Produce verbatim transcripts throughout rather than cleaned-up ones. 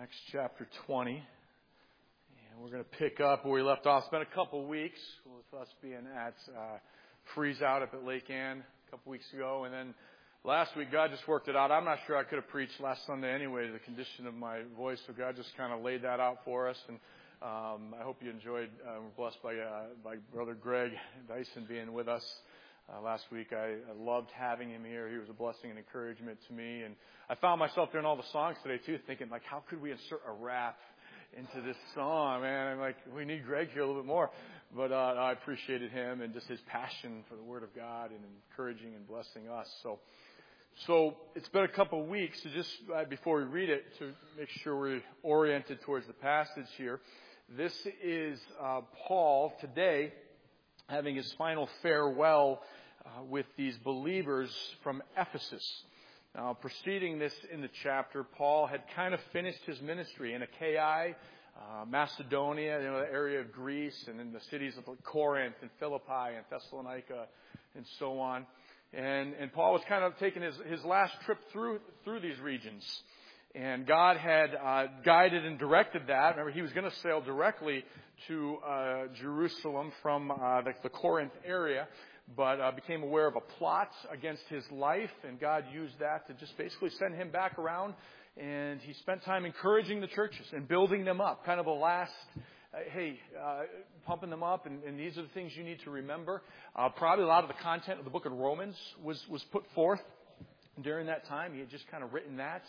Acts chapter twenty. And we're going to pick up where we left off. It's been a couple weeks with us being at uh, Freeze Out up at Lake Ann a couple weeks ago. And then last week, God just worked it out. I'm not sure I could have preached last Sunday anyway, the condition of my voice. So God just kind of laid that out for us. And um, I hope you enjoyed, uh, we're blessed by, uh, by Brother Greg Dyson being with us. Uh, last week, I, I loved having him here. He was a blessing and encouragement to me. And I found myself during all the songs today, too, thinking, like, how could we insert a rap into this song, man? I'm like, we need Greg here a little bit more. But uh, I appreciated him and just his passion for the Word of God and encouraging and blessing us. So so it's been a couple of weeks. So just uh, before we read it, to make sure we're oriented towards the passage here, this is uh, Paul today having his final farewell Uh, with these believers from Ephesus. Now, preceding this in the chapter, Paul had kind of finished his ministry in Achaia, uh, Macedonia, you know, the area of Greece, and in the cities of Corinth and Philippi and Thessalonica and so on. And, and Paul was kind of taking his, his last trip through through these regions. And God had uh, guided and directed that. Remember, he was going to sail directly to uh, Jerusalem from uh, the, the Corinth area, but uh, became aware of a plot against his life, and God used that to just basically send him back around. And he spent time encouraging the churches and building them up, kind of a last, uh, hey, uh, pumping them up, and, and these are the things you need to remember. Uh, probably a lot of the content of the book of Romans was, was put forth during that time. He had just kind of written that.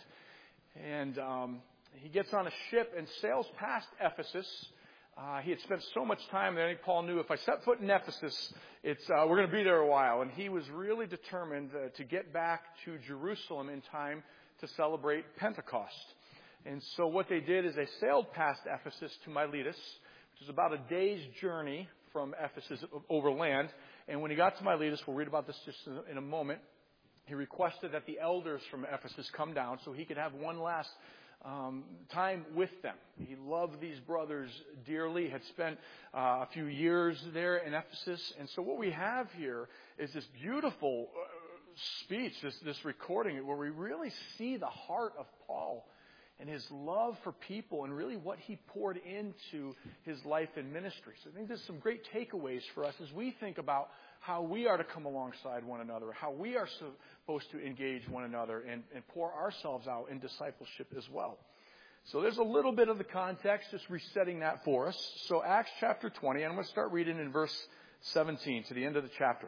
And um, he gets on a ship and sails past Ephesus. Uh, he had spent so much time there. I think Paul knew if I set foot in Ephesus, it's uh, we're going to be there a while. And he was really determined uh, to get back to Jerusalem in time to celebrate Pentecost. And so what they did is they sailed past Ephesus to Miletus, which is about a day's journey from Ephesus over land. And when he got to Miletus, we'll read about this just in a moment, he requested that the elders from Ephesus come down so he could have one last Um, time with them. He loved these brothers dearly, had spent uh, a few years there in Ephesus. And so what we have here is this beautiful uh, speech, this, this recording, where we really see the heart of Paul and his love for people and really what he poured into his life and ministry. So I think there's some great takeaways for us as we think about how we are to come alongside one another, how we are supposed to engage one another and, and pour ourselves out in discipleship as well. So there's a little bit of the context, just resetting that for us. So Acts chapter twenty, and I'm going to start reading in verse seventeen to the end of the chapter.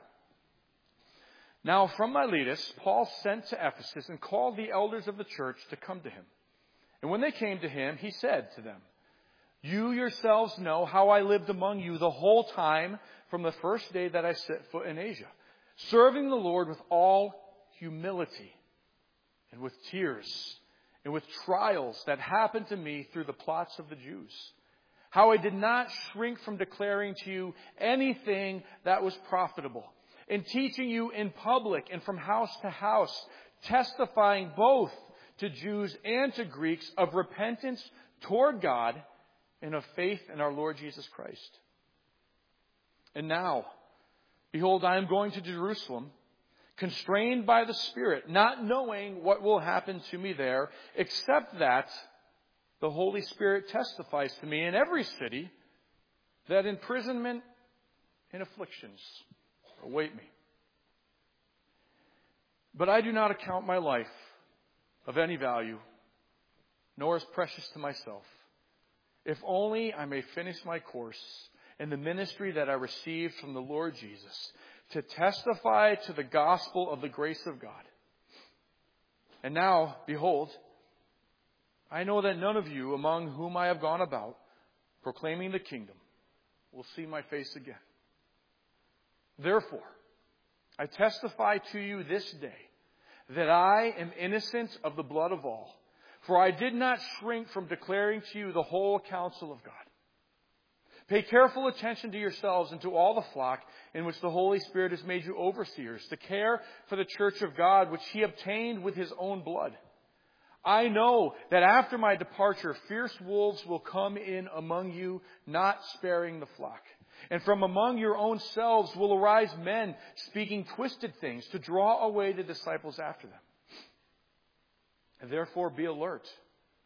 Now from Miletus, Paul sent to Ephesus and called the elders of the church to come to him. And when they came to him, he said to them, "You yourselves know how I lived among you the whole time from the first day that I set foot in Asia, serving the Lord with all humility and with tears and with trials that happened to me through the plots of the Jews. How I did not shrink from declaring to you anything that was profitable, in teaching you in public and from house to house, testifying both to Jews and to Greeks of repentance toward God and of faith in our Lord Jesus Christ. And now, behold, I am going to Jerusalem, constrained by the Spirit, not knowing what will happen to me there, except that the Holy Spirit testifies to me in every city that imprisonment and afflictions await me. But I do not account my life of any value, nor as precious to myself, if only I may finish my course in the ministry that I received from the Lord Jesus, to testify to the gospel of the grace of God. And now, behold, I know that none of you among whom I have gone about proclaiming the kingdom will see my face again. Therefore, I testify to you this day that I am innocent of the blood of all, for I did not shrink from declaring to you the whole counsel of God. Pay careful attention to yourselves and to all the flock in which the Holy Spirit has made you overseers, to care for the church of God, which he obtained with his own blood. I know that after my departure, fierce wolves will come in among you, not sparing the flock. And from among your own selves will arise men speaking twisted things to draw away the disciples after them. And therefore be alert.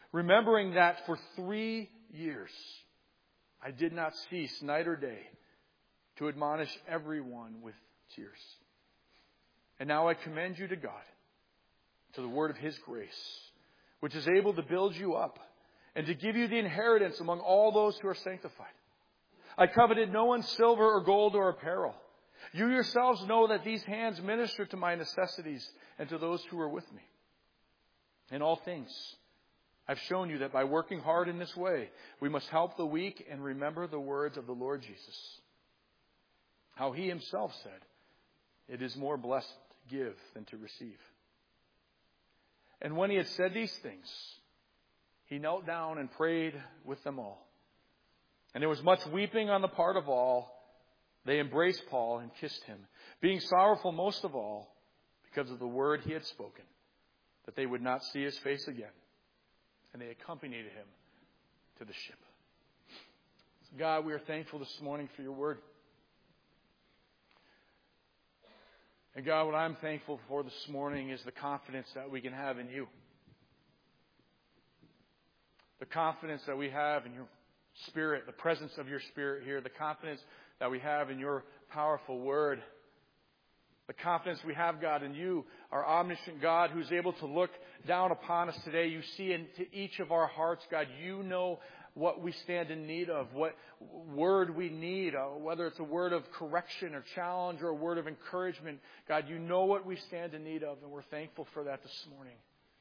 remembering that for three years I did not cease night or day to admonish everyone with tears. And now I commend you to God, to the word of His grace, which is able to build you up and to give you the inheritance among all those who are sanctified. I coveted no one's silver or gold or apparel. You yourselves know that these hands minister to my necessities and to those who are with me. In all things, I've shown you that by working hard in this way, we must help the weak and remember the words of the Lord Jesus. How He Himself said, it is more blessed to give than to receive. And when He had said these things, He knelt down and prayed with them all. And there was much weeping on the part of all. They embraced Paul and kissed him, being sorrowful most of all because of the word he had spoken, that they would not see his face again. And they accompanied him to the ship. So God, we are thankful this morning for your word. And God, what I'm thankful for this morning is the confidence that we can have in you. The confidence that we have in your Spirit, the presence of your Spirit here, the confidence that we have in your powerful word. The confidence we have, God, in you, our omniscient God who's able to look down upon us today. You see into each of our hearts, God. You know what we stand in need of, what word we need, uh, whether it's a word of correction or challenge or a word of encouragement. God, you know what we stand in need of, and we're thankful for that this morning.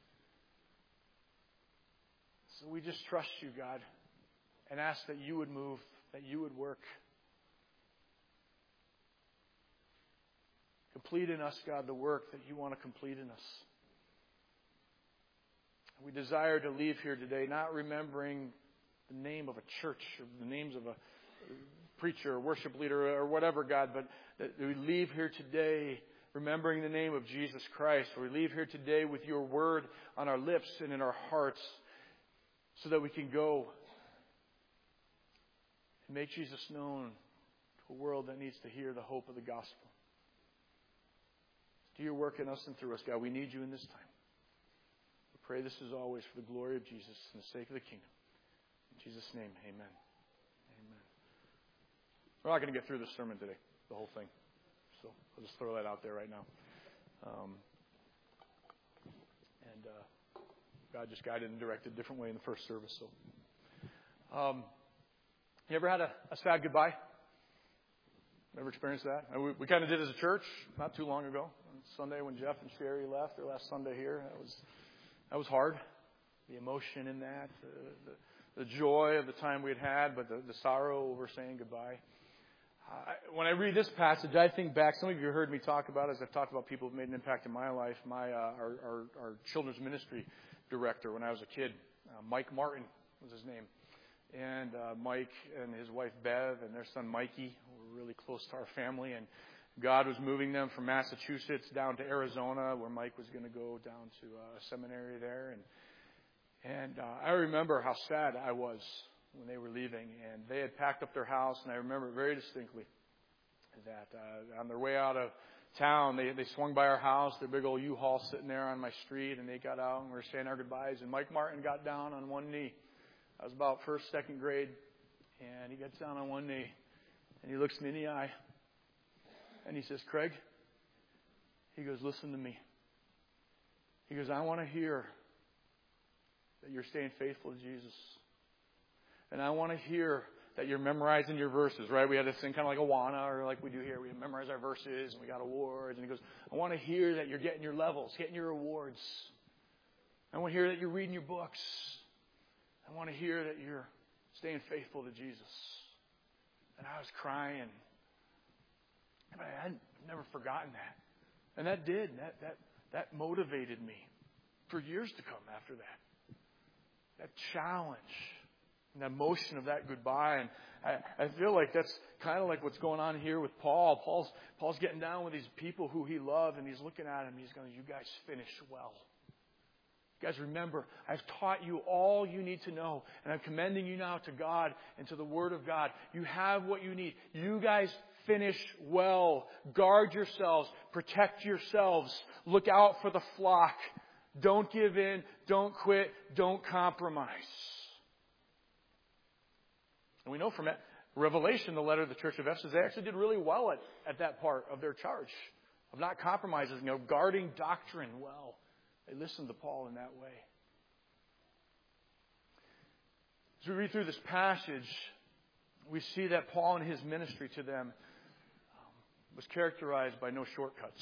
So we just trust you, God, and ask that you would move, that you would work. Complete in us, God, the work that you want to complete in us. We desire to leave here today not remembering the name of a church or the names of a preacher or worship leader or whatever, God, but that we leave here today remembering the name of Jesus Christ. We leave here today with your word on our lips and in our hearts so that we can go and make Jesus known to a world that needs to hear the hope of the gospel. Do your work in us and through us, God. We need you in this time. We pray this is always for the glory of Jesus and the sake of the kingdom. In Jesus' name, amen. Amen. We're not going to get through the sermon today, the whole thing. So I'll just throw that out there right now. Um, and uh, God just guided and directed a different way in the first service. So, um, you ever had a, a sad goodbye? Ever experienced that? We, we kind of did as a church not too long ago. On Sunday when Jeff and Sherry left, their last Sunday here, that was that was hard. The emotion in that, the, the, the joy of the time we had had, but the, the sorrow over saying goodbye. Uh, when I read this passage, I think back. Some of you heard me talk about, as I've talked about people who've made an impact in my life. My uh, our, our, our children's ministry director when I was a kid, uh, Mike Martin was his name. And uh, Mike and his wife Bev and their son Mikey were really close to our family. And God was moving them from Massachusetts down to Arizona, where Mike was going to go down to a seminary there. And and uh, I remember how sad I was when they were leaving. And they had packed up their house, and I remember very distinctly that uh, on their way out of town, they they swung by our house, their big old U-Haul sitting there on my street, and they got out and we were saying our goodbyes. And Mike Martin got down on one knee. I was about first, second grade, and he gets down on one knee, and he looks me in the eye, and he says, Craig, he goes, listen to me. He goes, I want to hear that you're staying faithful to Jesus. And I want to hear that you're memorizing your verses, right? We had this thing kind of like Awana, or like we do here. We memorize our verses, and we got awards. And he goes, I want to hear that you're getting your levels, getting your awards. I want to hear that you're reading your books. I want to hear that you're staying faithful to Jesus. And I was crying. But I had never forgotten that. And that did. That, that, that motivated me for years to come after that. That challenge and the emotion of that goodbye. And I, I feel like that's kind of like what's going on here with Paul. Paul's, Paul's getting down with these people who he loved, and he's looking at them. He's going, you guys finish well. Guys, remember, I've taught you all you need to know, and I'm commending you now to God and to the Word of God. You have what you need. You guys finish well. Guard yourselves. Protect yourselves. Look out for the flock. Don't give in. Don't quit. Don't compromise. And we know from Revelation, the letter of the church of Ephesus, they actually did really well at, at that part of their charge of not compromising, you know, guarding doctrine well. They listened to Paul in that way. As we read through this passage, we see that Paul and his ministry to them um, was characterized by no shortcuts.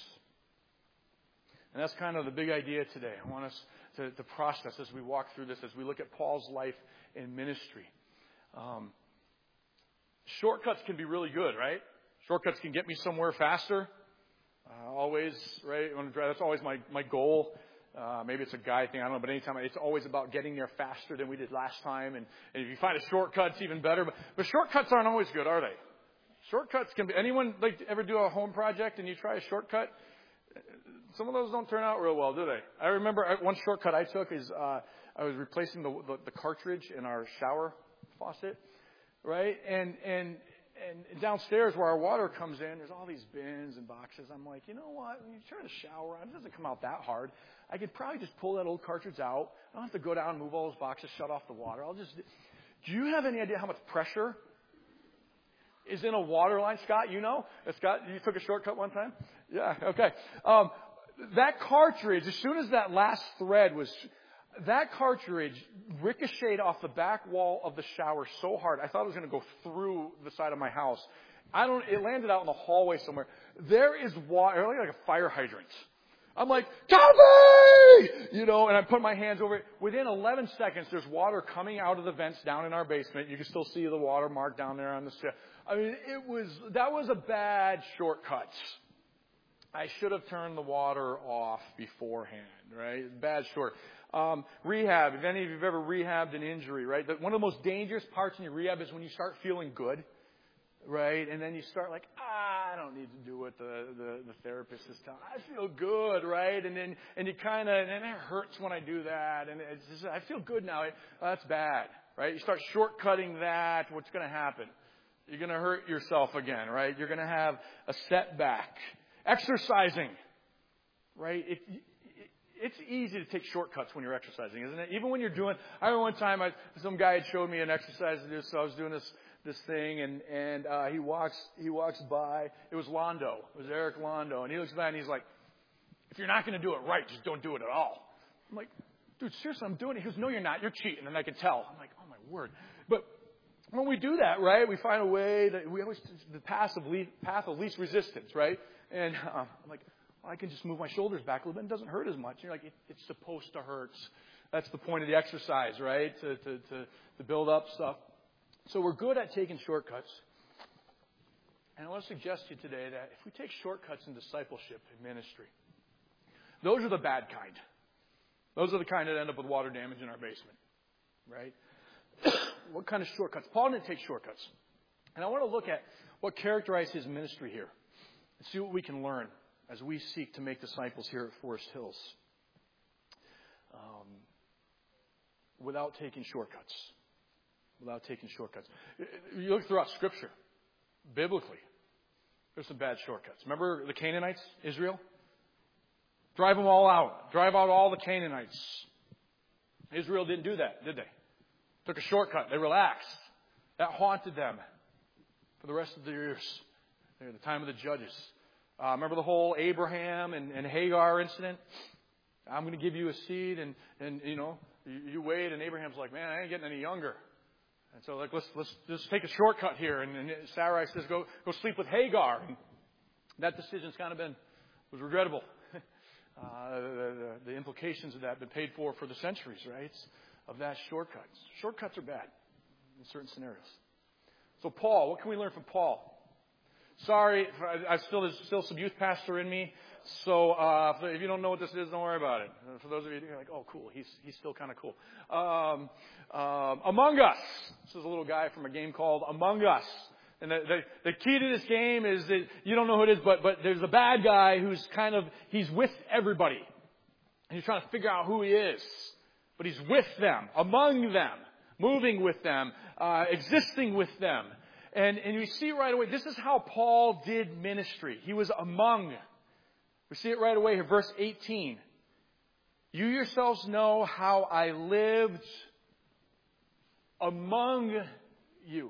And that's kind of the big idea today. I want us to, to process as we walk through this, as we look at Paul's life and ministry. Um, shortcuts can be really good, right? Shortcuts can get me somewhere faster. Uh, always, right? I want to drive. That's always my, my goal. Uh, maybe it's a guy thing, I don't know, but anytime, it's always about getting there faster than we did last time. And, and if you find a shortcut, it's even better. But, but shortcuts aren't always good, are they? Shortcuts can be, anyone like ever do a home project and you try a shortcut? Some of those don't turn out real well, do they? I remember one shortcut I took is, uh, I was replacing the, the, the cartridge in our shower faucet, right? And, and, and downstairs where our water comes in, there's all these bins and boxes. I'm like, you know what? When you turn the shower on, it doesn't come out that hard. I could probably just pull that old cartridge out. I don't have to go down and move all those boxes, shut off the water. I'll just. Do you have any idea how much pressure is in a water line, Scott? You know, Scott, you took a shortcut one time. Yeah. Okay. Um, that cartridge, as soon as that last thread was, that cartridge ricocheted off the back wall of the shower so hard, I thought it was going to go through the side of my house. I don't. It landed out in the hallway somewhere. There is water, like a fire hydrant. I'm like, Kelsey! You know, and I put my hands over it. Within eleven seconds, there's water coming out of the vents down in our basement. You can still see the water mark down there on the step. I mean, it was, that was a bad shortcut. I should have turned the water off beforehand, right? Bad short. Um, rehab. If any of you have ever rehabbed an injury, right? The, one of the most dangerous parts in your rehab is when you start feeling good. Right? And then you start like, ah, I don't need to do what the, the, the therapist is telling me. I feel good, right? And then, and you kind of, and it hurts when I do that. And it's just, I feel good now. Oh, that's bad, right? You start shortcutting that. What's going to happen? You're going to hurt yourself again, right? You're going to have a setback. Exercising, right? It, it, it's easy to take shortcuts when you're exercising, isn't it? Even when you're doing, I remember one time I, some guy had showed me an exercise to do, so I was doing this, this thing, and, and, uh, he walks, he walks by. It was Londo. It was Eric Londo. And he looks by and he's like, if you're not going to do it right, just don't do it at all. I'm like, dude, seriously, I'm doing it. He goes, no, you're not. You're cheating. And I could tell. I'm like, oh my word. But when we do that, right, we find a way that we always, the path of least, path of least resistance, right? And uh, I'm like, well, I can just move my shoulders back a little bit. It doesn't hurt as much. And you're like, it, it's supposed to hurt. That's the point of the exercise, right? To, to, to, to build up stuff. So we're good at taking shortcuts. And I want to suggest to you today that if we take shortcuts in discipleship and ministry, those are the bad kind. Those are the kind that end up with water damage in our basement, right? What kind of shortcuts? Paul didn't take shortcuts. And I want to look at what characterized his ministry here and see what we can learn as we seek to make disciples here at Forest Hills um, without taking shortcuts. Without taking shortcuts. You look throughout Scripture, biblically, there's some bad shortcuts. Remember the Canaanites, Israel? Drive them all out. Drive out all the Canaanites. Israel didn't do that, did they? Took a shortcut. They relaxed. That haunted them for the rest of the years. At the time of the Judges. Uh, remember the whole Abraham and, and Hagar incident? I'm going to give you a seed, and, and you know, you, you wait, and Abraham's like, man, I ain't getting any younger. And so, like, let's let's just take a shortcut here. And, and Sarai says, go go sleep with Hagar. And that decision's kind of been was regrettable. uh, the, the, the implications of that have been paid for for the centuries, right? Of that shortcuts. Shortcuts are bad in certain scenarios. So, Paul, what can we learn from Paul? Sorry, I still there's still some youth pastor in me. So uh, if you don't know what this is, don't worry about it. For those of you who are like, oh, cool, he's he's still kind of cool. Um, um, Among Us. This is a little guy from a game called Among Us. And the, the, the key to this game is that you don't know who it is, but but there's a bad guy who's kind of, he's with everybody. And he's trying to figure out who he is. But he's with them, among them, moving with them, uh, existing with them. And, and we see right away, this is how Paul did ministry. He was among. We see it right away here, verse eighteen. You yourselves know how I lived among you.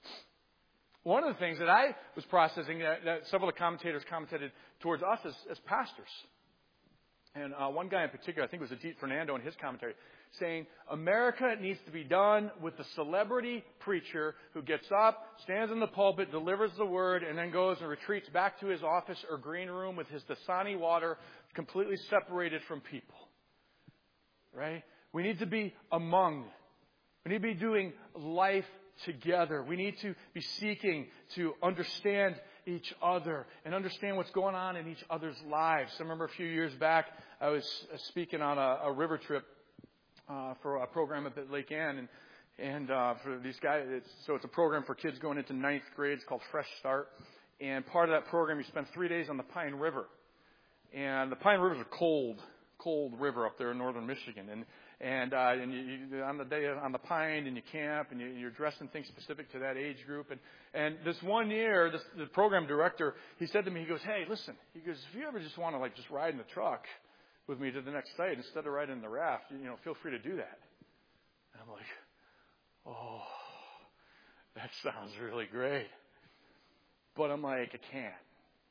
One of the things that I was processing that, that several of the commentators commented towards us as, as pastors. And uh, one guy in particular, I think it was Adit Fernando in his commentary, saying, America needs to be done with the celebrity preacher who gets up, stands in the pulpit, delivers the word, and then goes and retreats back to his office or green room with his Dasani water completely separated from people. Right? We need to be among. We need to be doing life together. We need to be seeking to understand each other and understand what's going on in each other's lives. I remember a few years back, I was speaking on a, a river trip uh, for a program up at Lake Ann, and and uh, for these guys, it's, so it's a program for kids going into ninth grade. It's called Fresh Start, and part of that program, you spend three days on the Pine River, and the Pine River is a cold, cold river up there in northern Michigan, and And, uh, and you, you, on the day on the Pine, and you camp, and you, you're dressed in things specific to that age group. And, and this one year, this, the program director, he said to me, he goes, hey, listen, he goes, if you ever just want to like just ride in the truck with me to the next site instead of riding in the raft, you, you know, feel free to do that. And I'm like, oh, that sounds really great. But I'm like, I can't.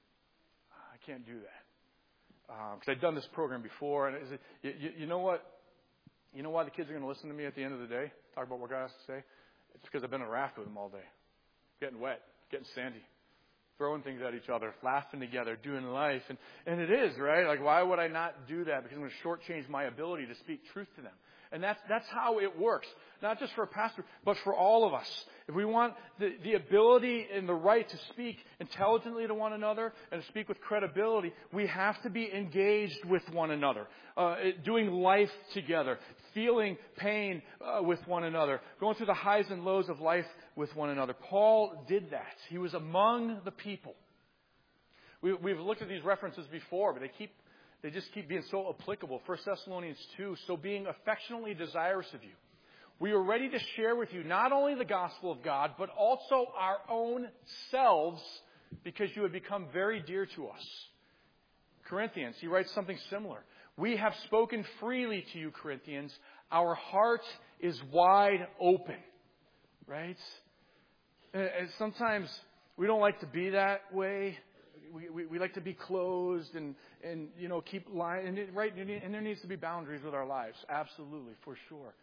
I can't do that. Because um, I'd done this program before, and I said, you, you, you know what? You know why the kids are going to listen to me at the end of the day? Talk about what God has to say? It's because I've been in a raft with them all day. Getting wet, getting sandy, throwing things at each other, laughing together, doing life. And, and it is, right? Like, why would I not do that? Because I'm going to shortchange my ability to speak truth to them. And that's, that's how it works. Not just for a pastor, but for all of us. If we want the, the ability and the right to speak intelligently to one another and to speak with credibility, we have to be engaged with one another, uh, doing life together, feeling pain uh, with one another, going through the highs and lows of life with one another. Paul did that. He was among the people. We, we've looked at these references before, but they keep They just keep being so applicable. First Thessalonians two, so being affectionately desirous of you, we are ready to share with you not only the gospel of God, but also our own selves, because you have become very dear to us. Corinthians, he writes something similar. We have spoken freely to you, Corinthians. Our heart is wide open. Right? And sometimes we don't like to be that way. We, we, we like to be closed and, and you know, keep lying. And, it, right, and there needs to be boundaries with our lives. Absolutely, for sure.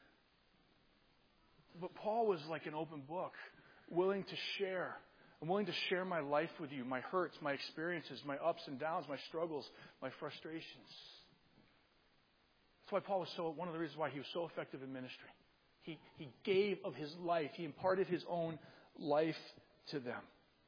But Paul was like an open book, willing to share. I'm willing to share my life with you, my hurts, my experiences, my ups and downs, my struggles, my frustrations. That's why Paul was so, one of the reasons why he was so effective in ministry. He, he gave of his life. He imparted his own life to them.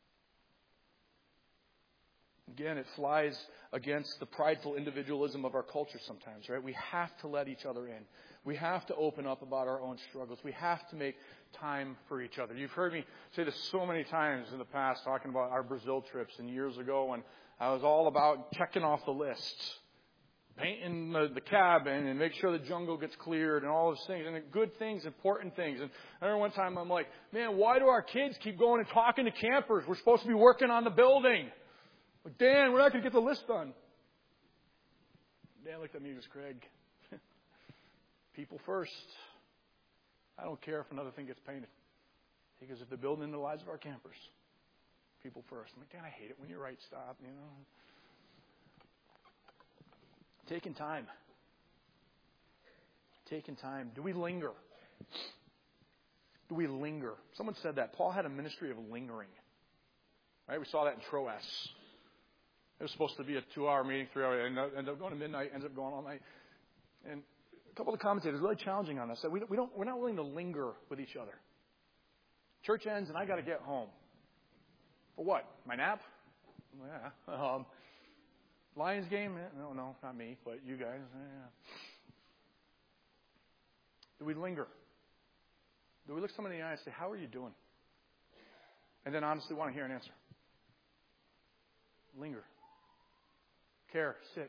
Again, it flies against the prideful individualism of our culture sometimes, right? We have to let each other in. We have to open up about our own struggles. We have to make time for each other. You've heard me say this so many times in the past, talking about our Brazil trips and years ago when I was all about checking off the list, painting the, the cabin and make sure the jungle gets cleared and all those things, and good things, important things. And I remember one time I'm like, man, why do our kids keep going and talking to campers? We're supposed to be working on the building. Like, Dan, we're not going to get the list done. Dan looked at me and goes, Craig, people first. I don't care if another thing gets painted. He goes, if they're building in the lives of our campers, people first. I'm like, Dan, I hate it when you write stop, you know. Taking time. Taking time. Do we linger? Do we linger? Someone said that. Paul had a ministry of lingering. Right? We saw that in Troas. It was supposed to be a two-hour meeting, three-hour, and ended up going to midnight, ends up going all night. And a couple of the commentators really challenging on us said we don't, we don't, we're not willing to linger with each other. Church ends, and I got to get home. For what? My nap? Yeah. Um, Lions game? No, no, not me, but you guys. Yeah. Do we linger? Do we look somebody in the eye and say, how are you doing? And then honestly want to hear an answer. Linger. Care. Sit.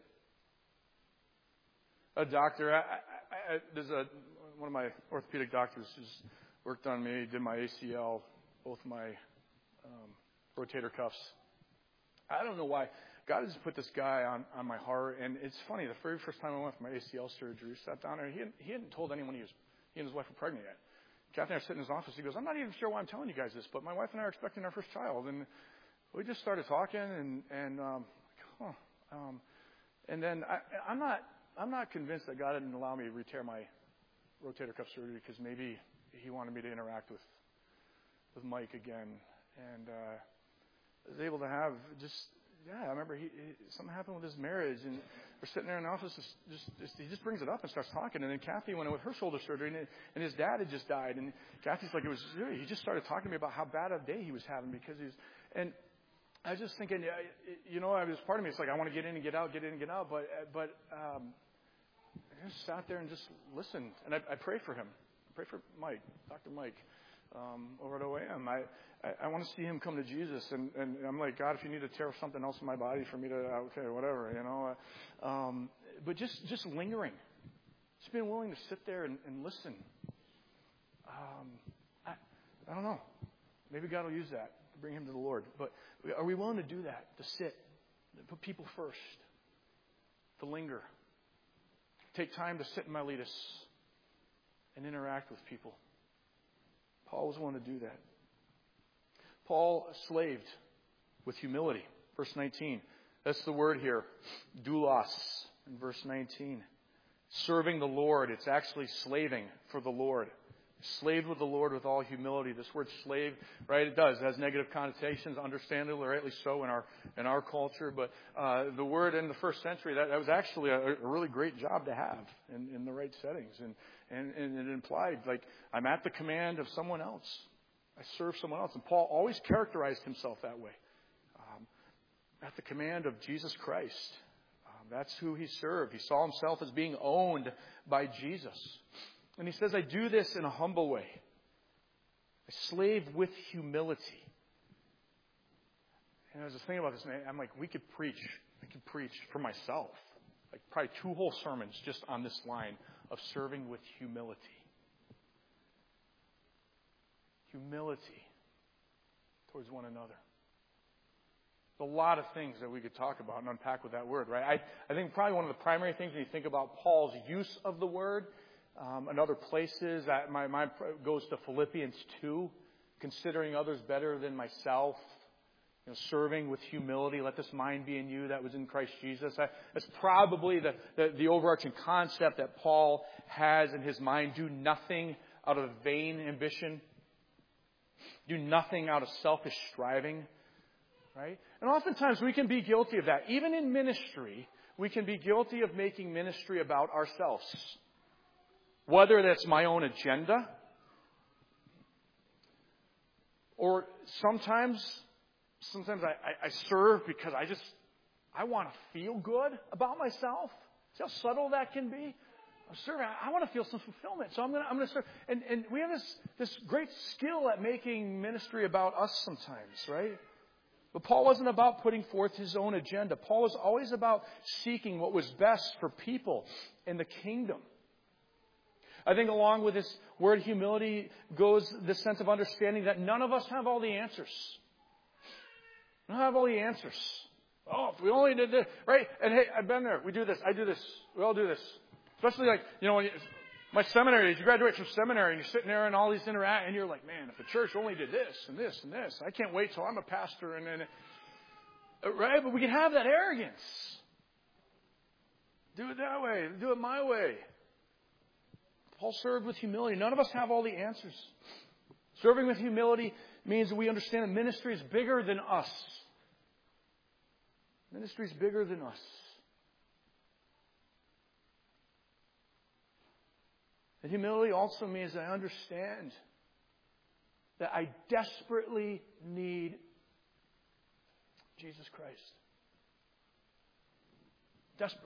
A doctor, I, I, I, there's a one of my orthopedic doctors who's worked on me, did my A C L, both my um, rotator cuffs. I don't know why. God has put this guy on, on my heart. And it's funny, the very first time I went for my A C L surgery, sat down there, he hadn't, he hadn't told anyone he was, he and his wife were pregnant yet. Kathy and I sit in his office. He goes, I'm not even sure why I'm telling you guys this, but my wife and I are expecting our first child. And we just started talking, and, and um, huh. Um, and then I, I'm not I'm not convinced that God didn't allow me to re-tear my rotator cuff surgery because maybe he wanted me to interact with with Mike again. And uh, I was able to have just, yeah, I remember he, he, something happened with his marriage, and we're sitting there in the office, just, just, just he just brings it up and starts talking. And then Kathy went in with her shoulder surgery, and, it, and his dad had just died. And Kathy's like, it was really, he just started talking to me about how bad a day he was having because he was, and I was just thinking, you know, I was part of me. It's like I want to get in and get out, get in and get out. But but um, I just sat there and just listened, and I, I prayed for him. I prayed for Mike, Doctor Mike, um, over at O A M. I I, I want to see him come to Jesus, and, and I'm like, God, if you need to tear something else in my body for me to, okay, whatever, you know. Uh, um, but just just lingering, just being willing to sit there and, and listen. Um, I I don't know. Maybe God will use that to bring him to the Lord, but. Are we willing to do that? To sit, to put people first, to linger, take time to sit in Miletus and interact with people? Paul was willing to do that. Paul slaved with humility. Verse nineteen. That's the word here. Doulos in verse nineteen. Serving the Lord. It's actually slaving for the Lord. Slaved with the Lord with all humility. This word slave, right, it does. It has negative connotations, understandably, rightly so in our in our culture. But uh, the word in the first century, that, that was actually a, a really great job to have in, in the right settings. And, and, and it implied, like, I'm at the command of someone else. I serve someone else. And Paul always characterized himself that way. Um, at the command of Jesus Christ. Um, that's who he served. He saw himself as being owned by Jesus. And he says, I do this in a humble way. I slave with humility. And I was just thinking about this, man. I'm like, we could preach. I could preach for myself. Like probably two whole sermons just on this line of serving with humility. Humility towards one another. There's a lot of things that we could talk about and unpack with that word, right? I, I think probably one of the primary things when you think about Paul's use of the word, Um, and other places, that my mind goes to Philippians two, considering others better than myself, you know, serving with humility. Let this mind be in you that was in Christ Jesus. I, that's probably the, the, the overarching concept that Paul has in his mind. Do nothing out of vain ambition. Do nothing out of selfish striving. Right? And oftentimes we can be guilty of that. Even in ministry, we can be guilty of making ministry about ourselves. Whether that's my own agenda, or sometimes, sometimes I, I, I serve because I just, I want to feel good about myself. See how subtle that can be? I'm serving, I, I want to feel some fulfillment, so I'm going to, I'm going to serve. And, and we have this, this great skill at making ministry about us sometimes, right? But Paul wasn't about putting forth his own agenda. Paul was always about seeking what was best for people in the kingdom. I think along with this word humility goes the sense of understanding that none of us have all the answers. We don't have all the answers. Oh, if we only did this, right? And hey, I've been there. We do this. I do this. We all do this. Especially like, you know, when you, my seminary days, you graduate from seminary and you're sitting there and all these interact, and you're like, man, if the church only did this and this and this, I can't wait till I'm a pastor. And then, right? But we can have that arrogance. Do it that way. Do it my way. Paul served with humility. None of us have all the answers. Serving with humility means that we understand that ministry is bigger than us. Ministry is bigger than us. And humility also means that I understand that I desperately need Jesus Christ. Desperately.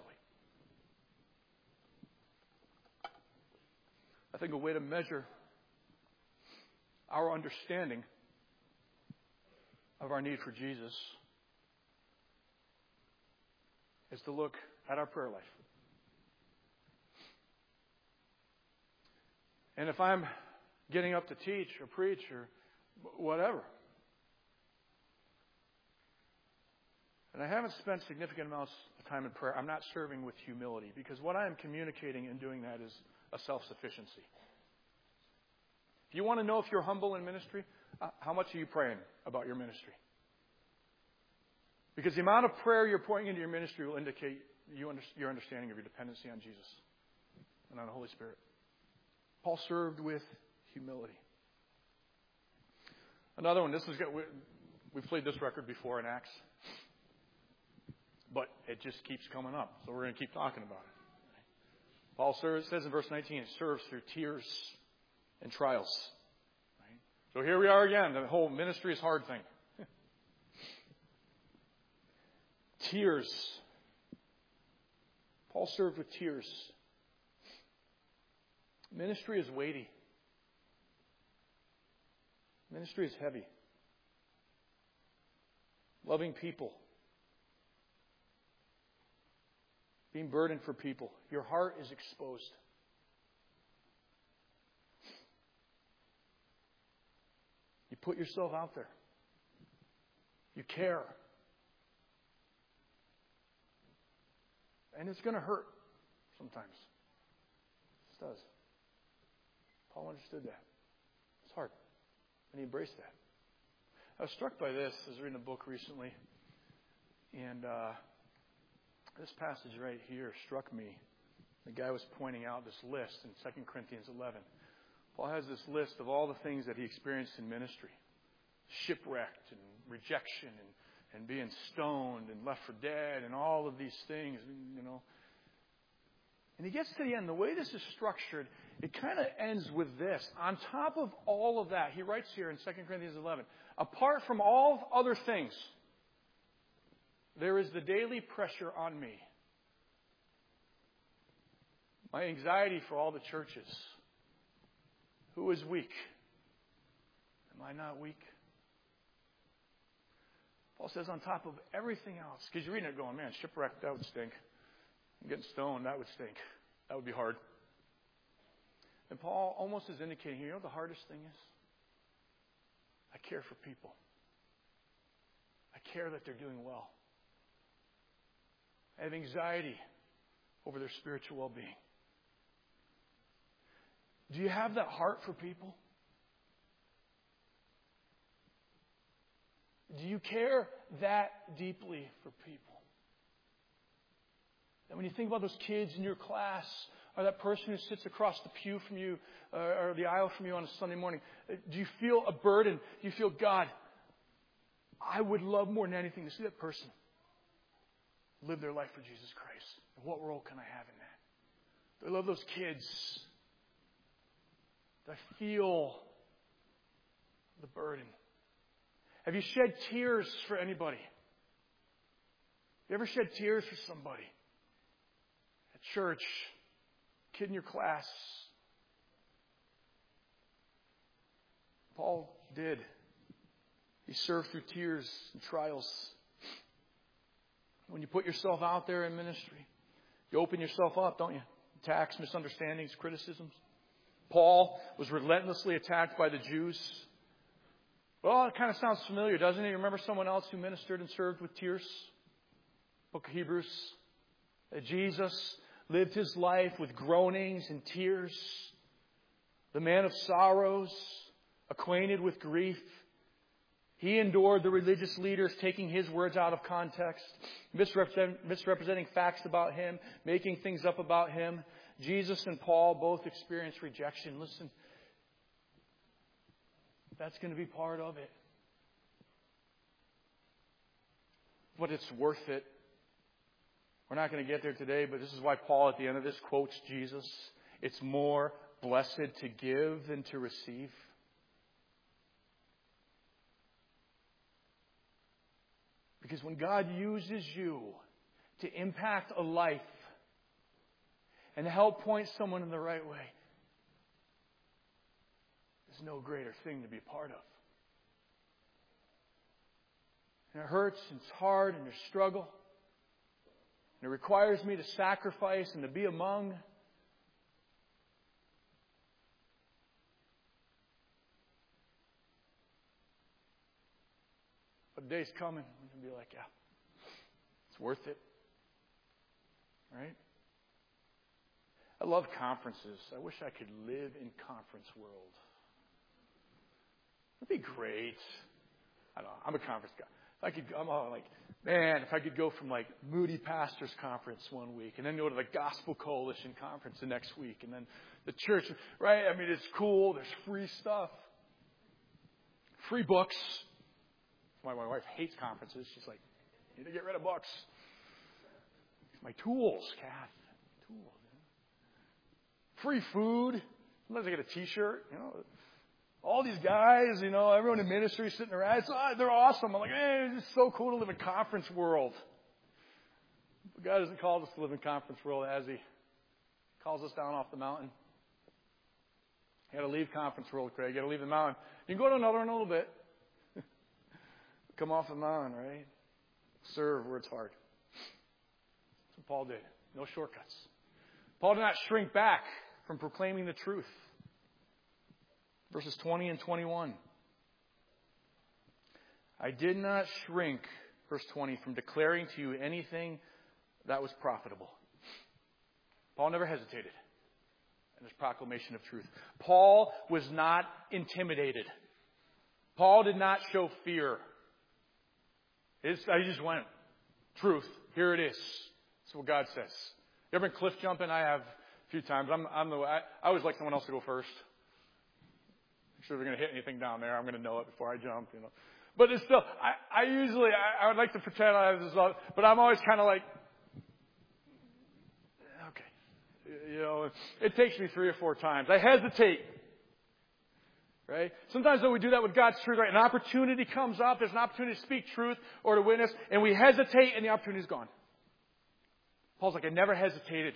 I think a way to measure our understanding of our need for Jesus is to look at our prayer life. And if I'm getting up to teach or preach or whatever, and I haven't spent significant amounts of time in prayer, I'm not serving with humility, because what I am communicating in doing that is a self-sufficiency. If you want to know if you're humble in ministry, uh, how much are you praying about your ministry? Because the amount of prayer you're pouring into your ministry will indicate you under, your understanding of your dependency on Jesus and on the Holy Spirit. Paul served with humility. Another one, this is we, we've played this record before in Acts, but it just keeps coming up, so we're going to keep talking about it. Paul serves, says in verse nineteen, he serves through tears and trials. Right? So here we are again. The whole ministry is hard thing. Tears. Paul served with tears. Ministry is weighty. Ministry is heavy. Loving people. Being burdened for people. Your heart is exposed. You put yourself out there. You care. And it's going to hurt sometimes. It does. Paul understood that. It's hard. And he embraced that. I was struck by this. I was reading a book recently. And uh, this passage right here struck me. The guy was pointing out this list in Second Corinthians eleven. Paul has this list of all the things that he experienced in ministry. Shipwrecked and rejection and and being stoned and left for dead and all of these things, you know. And he gets to the end. The way this is structured, it kind of ends with this. On top of all of that, he writes here in Second Corinthians eleven, apart from all other things, there is the daily pressure on me. My anxiety for all the churches. Who is weak? Am I not weak? Paul says on top of everything else, because you're reading it going, man, shipwreck, that would stink. Getting stoned, that would stink. That would be hard. And Paul almost is indicating here, you know what the hardest thing is? I care for people. I care that they're doing well. I have anxiety over their spiritual well-being. Do you have that heart for people? Do you care that deeply for people? And when you think about those kids in your class, or that person who sits across the pew from you, uh, or the aisle from you on a Sunday morning, do you feel a burden? Do you feel, God, I would love more than anything to see that person live their life for Jesus Christ. And what role can I have in that? Do I love those kids? Do I feel the burden? Have you shed tears for anybody? You ever shed tears for somebody? At church, kid in your class? Paul did. He served through tears and trials. When you put yourself out there in ministry, you open yourself up, don't you? Attacks, misunderstandings, criticisms. Paul was relentlessly attacked by the Jews. Well, it kind of sounds familiar, doesn't it? You remember someone else who ministered and served with tears? Book of Hebrews. That Jesus lived his life with groanings and tears. The man of sorrows, acquainted with grief. He endured the religious leaders taking his words out of context, misrepresent, misrepresenting facts about him, making things up about him. Jesus and Paul both experienced rejection. Listen, that's going to be part of it. But it's worth it. We're not going to get there today, but this is why Paul at the end of this quotes Jesus. It's more blessed to give than to receive. Because when God uses you to impact a life and help point someone in the right way, there's no greater thing to be a part of. And it hurts, and it's hard, and there's struggle. And it requires me to sacrifice and to be among. But the day's coming when you'll be like, yeah, It's worth it. Right? I love conferences. I wish I could live in conference world. It'd be great. I don't know. I'm a conference guy. If I could, I'm all like, man, if I could go from like Moody Pastors Conference one week and then go to the Gospel Coalition Conference the next week and then the church, right? I mean, it's cool. There's free stuff. Free books. That's why my wife hates conferences. She's like, you need to get rid of books. My tools, Kath. Tools. Free food. Sometimes I get a T-shirt. You know, all these guys. You know, everyone in ministry sitting around. It's, oh, they're awesome. I'm like, hey, it's so cool to live in conference world. But God hasn't called us to live in conference world, has He? He calls us down off the mountain. You got to leave conference world, Craig. You got to leave the mountain. You can go to another in a little bit. Come off the mountain, right? Serve where it's hard. That's what Paul did. No shortcuts. Paul did not shrink back from proclaiming the truth. Verses twenty and twenty-one. I did not shrink, verse twenty, from declaring to you anything that was profitable. Paul never hesitated in his proclamation of truth. Paul was not intimidated. Paul did not show fear. It's, I just went, truth, here it is. That's what God says. You ever been cliff jumping? I have a few times. I'm, I'm the, I, I always like someone else to go first. I'm sure if they're going to hit anything down there, I'm going to know it before I jump, you know. But it's still, I, I usually, I, I would like to pretend I have this, but I'm always kind of like, okay. You know, it takes me three or four times. I hesitate. Right? Sometimes though we do that with God's truth, right? An opportunity comes up, there's an opportunity to speak truth or to witness, and we hesitate and the opportunity's gone. Paul's like, I never hesitated.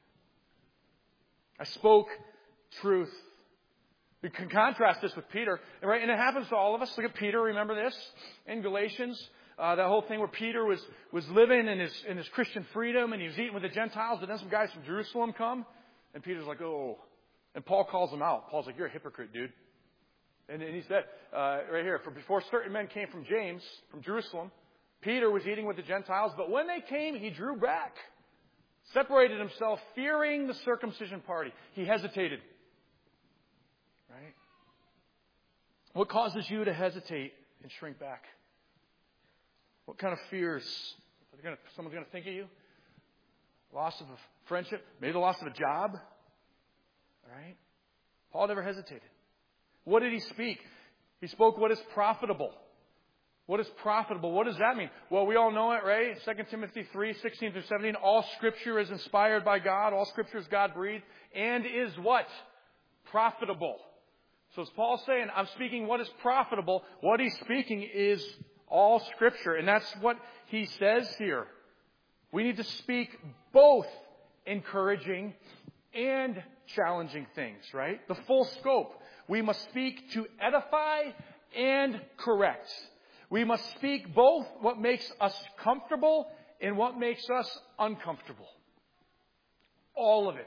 I spoke truth. We can contrast this with Peter, right? And it happens to all of us. Look at Peter, remember this? In Galatians, uh, that whole thing where Peter was, was living in his, in his Christian freedom and he was eating with the Gentiles, but then some guys from Jerusalem come, and Peter's like, oh. And Paul calls him out. Paul's like, you're a hypocrite, dude. And, and he said, uh, right here, for before certain men came from James, from Jerusalem, Peter was eating with the Gentiles, but when they came, he drew back, separated himself, fearing the circumcision party. He hesitated. Right? What causes you to hesitate and shrink back? What kind of fears? Are gonna, someone's going to think of you? Loss of a friendship? Maybe the loss of a job? Right? Paul never hesitated. What did he speak? He spoke what is profitable. What is profitable? What does that mean? Well, we all know it, right? Second Timothy three, sixteen through seventeen. All Scripture is inspired by God. All Scripture is God-breathed. And is what? Profitable. So as Paul's saying, I'm speaking what is profitable. What he's speaking is all Scripture. And that's what he says here. We need to speak both encouraging and challenging things, right? The full scope. We must speak to edify and correct. We must speak both what makes us comfortable and what makes us uncomfortable. All of it.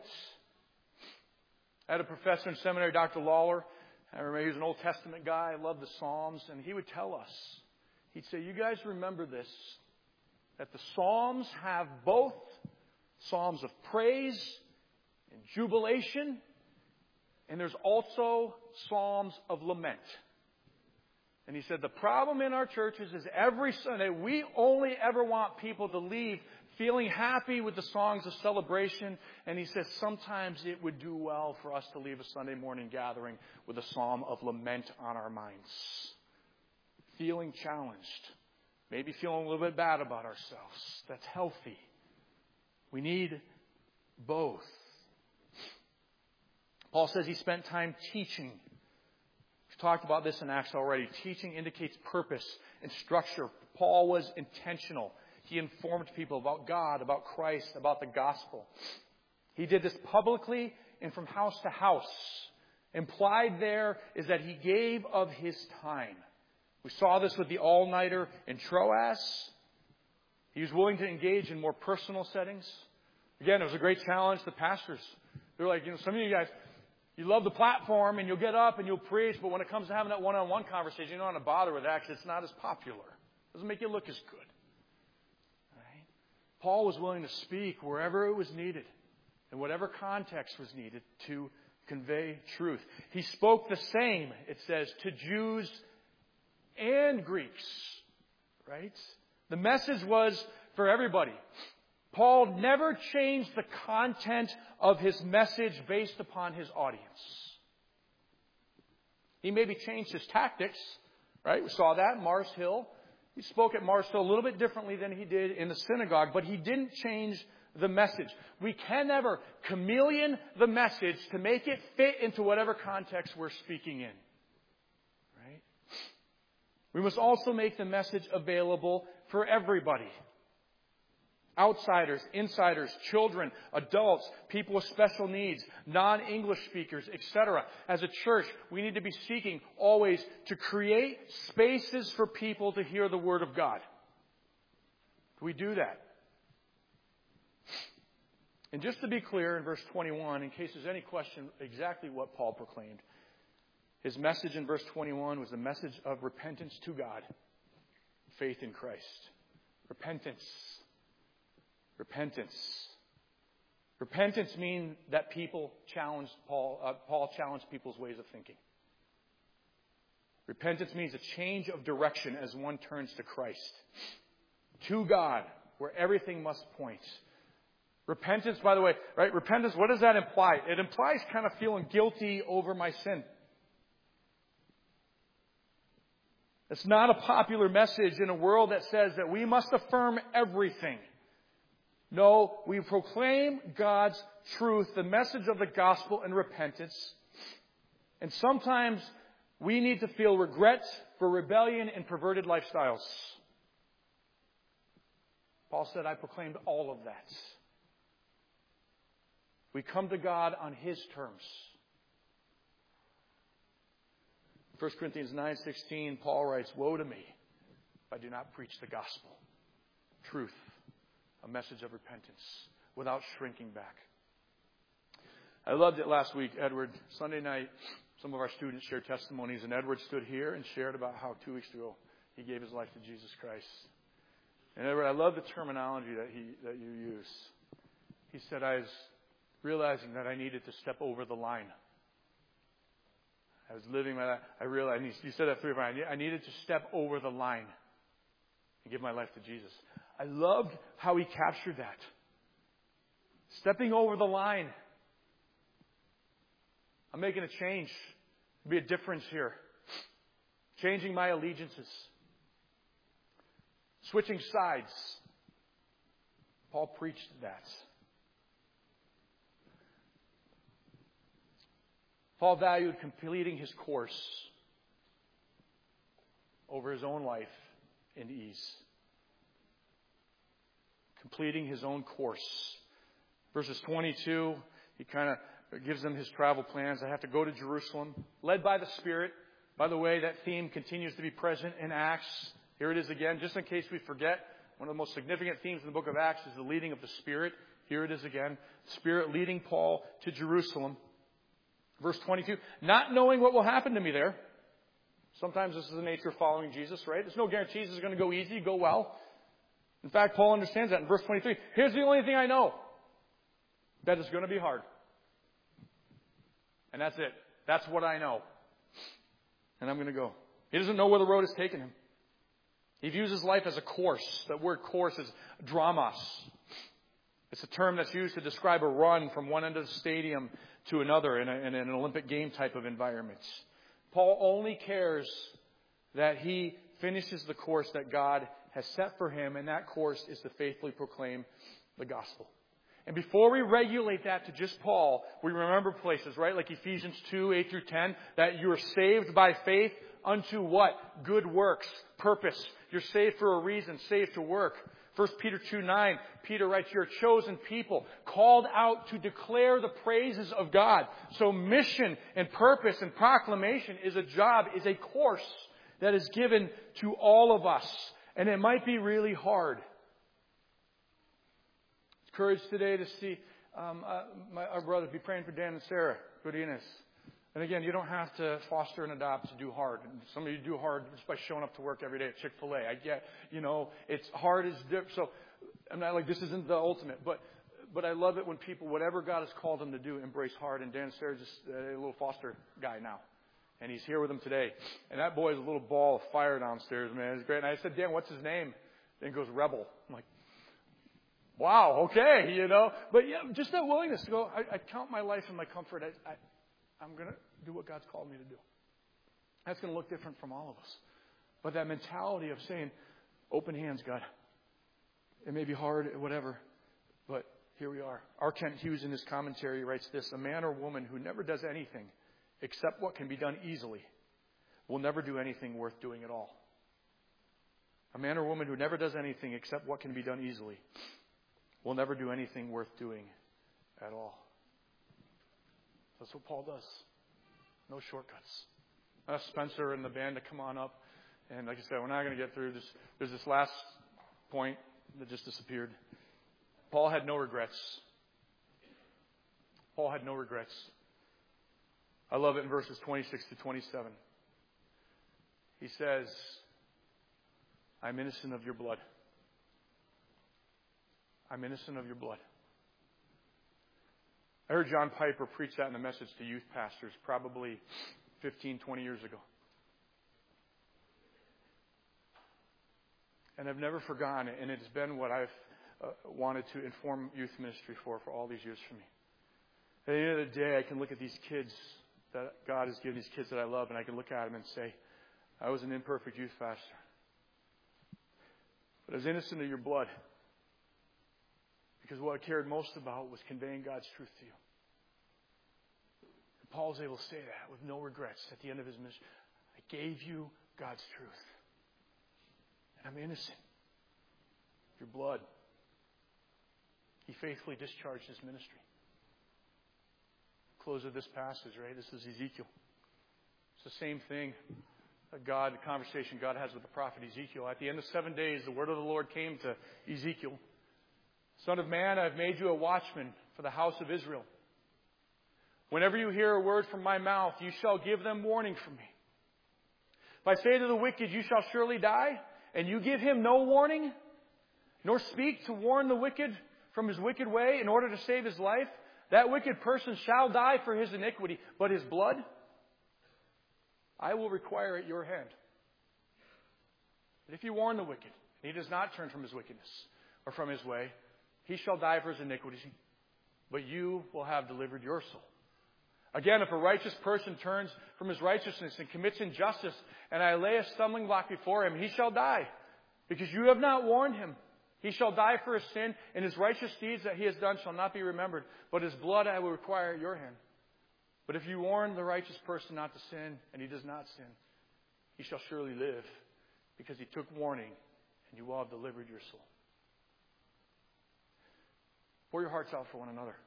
I had a professor in seminary, Doctor Lawler. I remember he was an Old Testament guy. I loved the Psalms. And he would tell us, he'd say, you guys remember this, that the Psalms have both Psalms of praise and jubilation, and there's also Psalms of lament. And he said, the problem in our churches is every Sunday, we only ever want people to leave feeling happy with the songs of celebration. And he says, sometimes it would do well for us to leave a Sunday morning gathering with a psalm of lament on our minds. Feeling challenged. Maybe feeling a little bit bad about ourselves. That's healthy. We need both. Paul says he spent time teaching. We've talked about this in Acts already. Teaching indicates purpose and structure. Paul was intentional. He informed people about God, about Christ, about the gospel. He did this publicly and from house to house. Implied there is that he gave of his time. We saw this with the all-nighter in Troas. He was willing to engage in more personal settings. Again, it was a great challenge to pastors. They're like, you know, some of you guys, you love the platform and you'll get up and you'll preach, but when it comes to having that one-on-one conversation, you don't want to bother with that because it's not as popular. It doesn't make you look as good. Right? Paul was willing to speak wherever it was needed, in whatever context was needed to convey truth. He spoke the same, it says, to Jews and Greeks, right? The message was for everybody. Paul never changed the content of his message based upon his audience. He maybe changed his tactics, right? We saw that, Mars Hill. He spoke at Mars Hill a little bit differently than he did in the synagogue, but he didn't change the message. We can never chameleon the message to make it fit into whatever context we're speaking in. Right? We must also make the message available for everybody. Outsiders, insiders, children, adults, people with special needs, non-English speakers, et cetera. As a church, we need to be seeking always to create spaces for people to hear the Word of God. We do that. And just to be clear, in verse twenty-one, in case there's any question exactly what Paul proclaimed, his message in verse twenty-one was the message of repentance to God, faith in Christ. Repentance. Repentance. Repentance means that people challenged Paul. Uh, Paul challenged people's ways of thinking. Repentance means a change of direction as one turns to Christ, to God, where everything must point. Repentance, by the way, right? Repentance, what does that imply? It implies kind of feeling guilty over my sin. It's not a popular message in a world that says that we must affirm everything. No, we proclaim God's truth, the message of the gospel and repentance. And sometimes we need to feel regret for rebellion and perverted lifestyles. Paul said, I proclaimed all of that. We come to God on His terms. First Corinthians nine sixteen, Paul writes, woe to me if I do not preach the gospel, truth, a message of repentance, without shrinking back. I loved it last week, Edward. Sunday night, some of our students shared testimonies, and Edward stood here and shared about how two weeks ago he gave his life to Jesus Christ. And Edward, I love the terminology that he that you use. He said, I was realizing that I needed to step over the line. I was living my life. I realized, and you said that three times, I needed to step over the line and give my life to Jesus. I loved how he captured that. Stepping over the line. I'm making a change. There'll be a difference here. Changing my allegiances. Switching sides. Paul preached that. Paul valued completing his course over his own life in ease. Completing his own course. Verses twenty-two, he kind of gives them his travel plans. I have to go to Jerusalem, led by the Spirit. By the way, that theme continues to be present in Acts. Here it is again, just in case we forget. One of the most significant themes in the book of Acts is the leading of the Spirit. Here it is again. Spirit leading Paul to Jerusalem. Verse twenty-two, not knowing what will happen to me there. Sometimes this is the nature of following Jesus, right? There's no guarantee this is going to go easy, go well. In fact, Paul understands that in verse twenty-three. Here's the only thing I know. That it's going to be hard. And that's it. That's what I know. And I'm going to go. He doesn't know where the road has taken him. He views his life as a course. That word course is dramos. It's a term that's used to describe a run from one end of the stadium to another in, a, in an Olympic game type of environment. Paul only cares that he finishes the course that God has set for him, and that course is to faithfully proclaim the gospel. And before we regulate that to just Paul, we remember places, right? Like Ephesians two, eight through ten, that you are saved by faith unto what? Good works, purpose. You're saved for a reason, saved to work. First Peter two nine, Peter writes, you're a chosen people, called out to declare the praises of God. So mission and purpose and proclamation is a job, is a course that is given to all of us. And it might be really hard. Courage today to see um, uh, my, our brothers. Be praying for Dan and Sarah Godinez. And again, you don't have to foster and adopt to do hard. Some of you do hard just by showing up to work every day at Chick-fil-A. I get, you know, it's hard as dip. So I'm not like this isn't the ultimate, but but I love it when people, whatever God has called them to do, embrace hard. And Dan Sarah's just a little foster guy now. And he's here with them today. And that boy is a little ball of fire downstairs, man. It's great. And I said, Dan, what's his name? And he goes, Rebel. I'm like, wow, okay, you know. But yeah, just that willingness to go, I, I count my life and my comfort. I, I, I'm going to do what God's called me to do. That's going to look different from all of us. But that mentality of saying, open hands, God. It may be hard, whatever, but here we are. R. Kent Hughes in his commentary writes this: a man or woman who never does anything except what can be done easily will never do anything worth doing at all. A man or woman who never does anything except what can be done easily will never do anything worth doing at all. That's what Paul does. No shortcuts. I asked Spencer and the band to come on up. And like I said, we're not going to get through this. There's this last point that just disappeared. Paul had no regrets. Paul had no regrets. I love it in verses twenty-six to twenty-seven. He says, I'm innocent of your blood. I'm innocent of your blood. I heard John Piper preach that in a message to youth pastors probably fifteen, twenty years ago. And I've never forgotten it, and it's been what I've uh, wanted to inform youth ministry for for all these years for me. At the end of the day, I can look at these kids that God has given, these kids that I love, and I can look at them and say, I was an imperfect youth pastor. But I was innocent of your blood. Because what I cared most about was conveying God's truth to you. And Paul's able to say that with no regrets at the end of his ministry. I gave you God's truth. And I'm innocent of your blood. He faithfully discharged his ministry. Close of this passage, right? This is Ezekiel. It's the same thing. God, the conversation God has with the prophet Ezekiel. At the end of seven days, the word of the Lord came to Ezekiel. Son of man, I've made you a watchman for the house of Israel. Whenever you hear a word from my mouth, you shall give them warning from me. If I say to the wicked, you shall surely die, and you give him no warning, nor speak to warn the wicked from his wicked way in order to save his life, that wicked person shall die for his iniquity, but his blood I will require at your hand. But if you warn the wicked, and he does not turn from his wickedness or from his way, he shall die for his iniquity, but you will have delivered your soul. Again, if a righteous person turns from his righteousness and commits injustice, and I lay a stumbling block before him, he shall die, because you have not warned him. He shall die for his sin, and his righteous deeds that he has done shall not be remembered, but his blood I will require at your hand. But if you warn the righteous person not to sin, and he does not sin, he shall surely live, because he took warning, and you will have delivered your soul. Pour your hearts out for one another.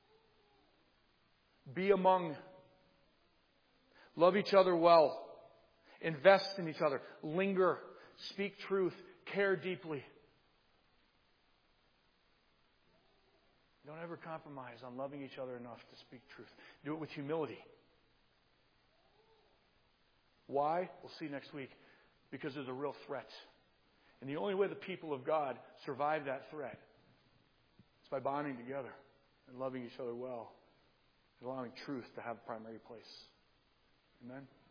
Be among. Love each other well. Invest in each other. Linger. Speak truth. Care deeply. Don't ever compromise on loving each other enough to speak truth. Do it with humility. Why? We'll see next week. Because there's a real threat. And the only way the people of God survive that threat is by bonding together and loving each other well and allowing truth to have primary place. Amen?